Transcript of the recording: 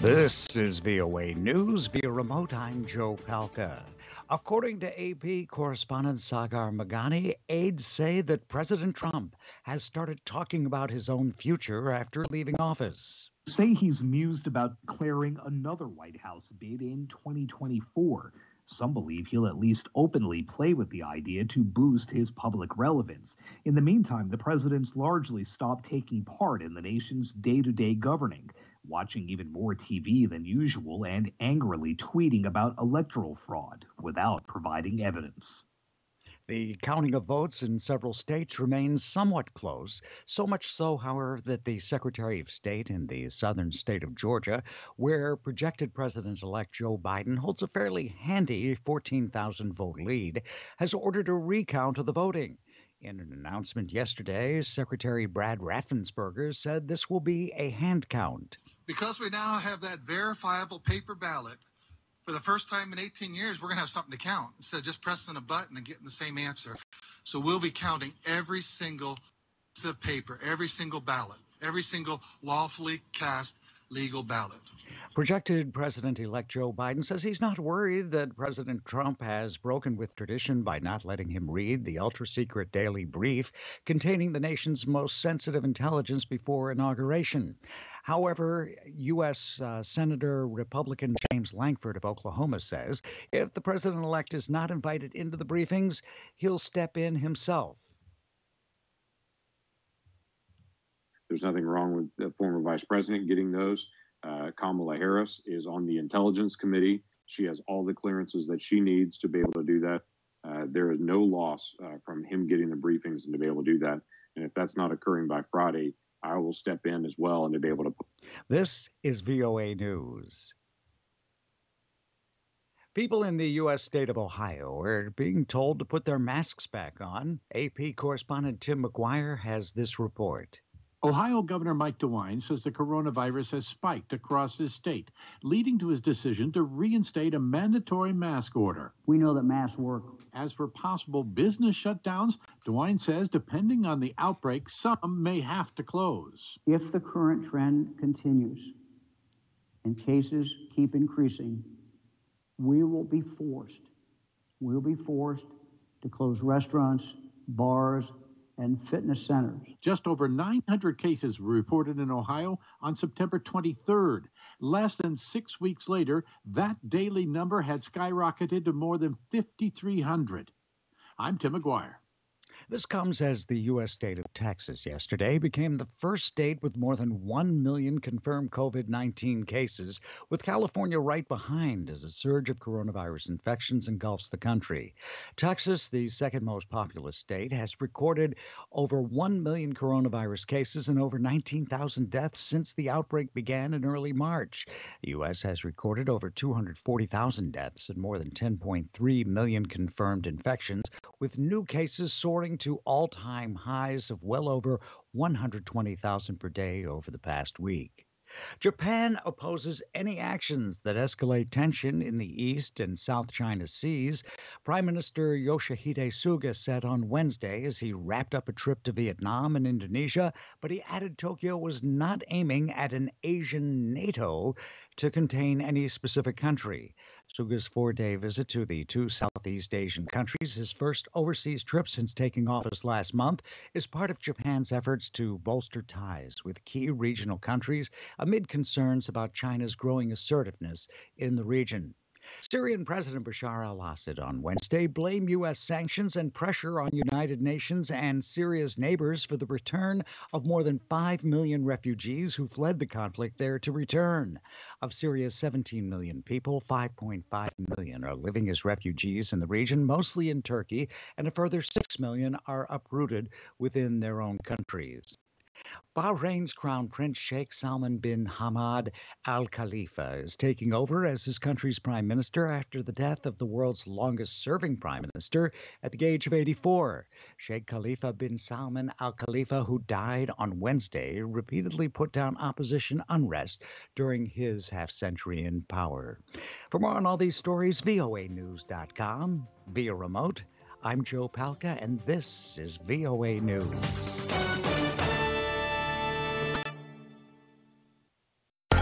This is VOA News. Via remote, I'm Joe Palca. According to AP correspondent Sagar Magani, aides say that President Trump has started talking about his own future after leaving office. Say he's mused about declaring another White House bid in 2024. Some believe he'll at least openly play with the idea to boost his public relevance. In the meantime, the president's largely stopped taking part in the nation's day-to-day governing, watching even more TV than usual and angrily tweeting about electoral fraud without providing evidence. The counting of votes in several states remains somewhat close, so much so, however, that the Secretary of State in the southern state of Georgia, where projected President-elect Joe Biden holds a fairly handy 14,000 vote lead, has ordered a recount of the voting. In an announcement yesterday, Secretary Brad Raffensperger said this will be a hand count. Because we now have that verifiable paper ballot, for the first time in 18 years, we're going to have something to count instead of just pressing a button and getting the same answer. So we'll be counting every single piece of paper, every single ballot, every single lawfully cast legal ballot. Projected President-elect Joe Biden says he's not worried that President Trump has broken with tradition by not letting him read the ultra-secret daily brief containing the nation's most sensitive intelligence before inauguration. However, U.S. Senator Republican James Lankford of Oklahoma says if the president-elect is not invited into the briefings, he'll step in himself. There's nothing wrong with the former vice president getting those. Kamala Harris is on the Intelligence Committee. She has all the clearances that she needs to be able to do that. There is no loss from him getting the briefings and to be able to do that. And if that's not occurring by Friday, I will step in as well and to be able to. This is VOA News. People in the U.S. state of Ohio are being told to put their masks back on. AP correspondent Tim McGuire has this report. Ohio Governor Mike DeWine says the coronavirus has spiked across his state, leading to his decision to reinstate a mandatory mask order. We know that masks work. As for possible business shutdowns, DeWine says depending on the outbreak, some may have to close. If the current trend continues and cases keep increasing, we'll be forced to close restaurants, bars, and fitness centers. Just over 900 cases were reported in Ohio on September 23rd. Less than 6 weeks later, that daily number had skyrocketed to more than 5,300. I'm Tim McGuire. This comes as the U.S. state of Texas yesterday became the first state with more than 1 million confirmed COVID-19 cases, with California right behind as a surge of coronavirus infections engulfs the country. Texas, the second most populous state, has recorded over 1 million coronavirus cases and over 19,000 deaths since the outbreak began in early March. The U.S. has recorded over 240,000 deaths and more than 10.3 million confirmed infections, with new cases soaring to all-time highs of well over 120,000 per day over the past week. Japan opposes any actions that escalate tension in the East and South China Seas, Prime Minister Yoshihide Suga said on Wednesday as he wrapped up a trip to Vietnam and Indonesia, but he added Tokyo was not aiming at an Asian NATO to contain any specific country. Suga's 4-day visit to the two Southeast Asian countries, his first overseas trip since taking office last month, is part of Japan's efforts to bolster ties with key regional countries amid concerns about China's growing assertiveness in the region. Syrian President Bashar al-Assad on Wednesday blamed U.S. sanctions and pressure on United Nations and Syria's neighbors for the return of more than 5 million refugees who fled the conflict there to return. Of Syria's 17 million people, 5.5 million are living as refugees in the region, mostly in Turkey, and a further 6 million are uprooted within their own countries. Bahrain's Crown Prince Sheikh Salman bin Hamad Al Khalifa is taking over as his country's prime minister after the death of the world's longest-serving prime minister at the age of 84. Sheikh Khalifa bin Salman Al Khalifa, who died on Wednesday, repeatedly put down opposition unrest during his half-century in power. For more on all these stories, voanews.com. Via remote, I'm Joe Palca, and this is VOA News.